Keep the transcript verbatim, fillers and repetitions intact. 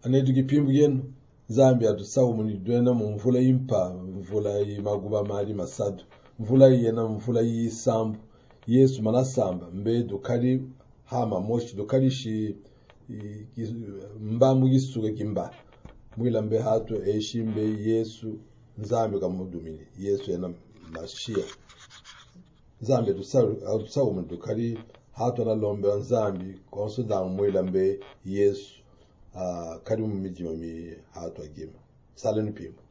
anedu kipimbu yenu nzambi atusawu munidwena mu mvula impa mvula imaguba mali masadu mvula yena mvula yisambu Yesu manasamba mbe dukari hama moshi dukari shi mbamu yisuke kimba mwila mbe hatu eshimbe Yesu nzambi kamudumini Yesu yena mashia nzambi atusawu mudukari hatu na lombe nzambi konso da mwila mbe Yesu Uh, kari mu mijima mi hatu agima salani pimo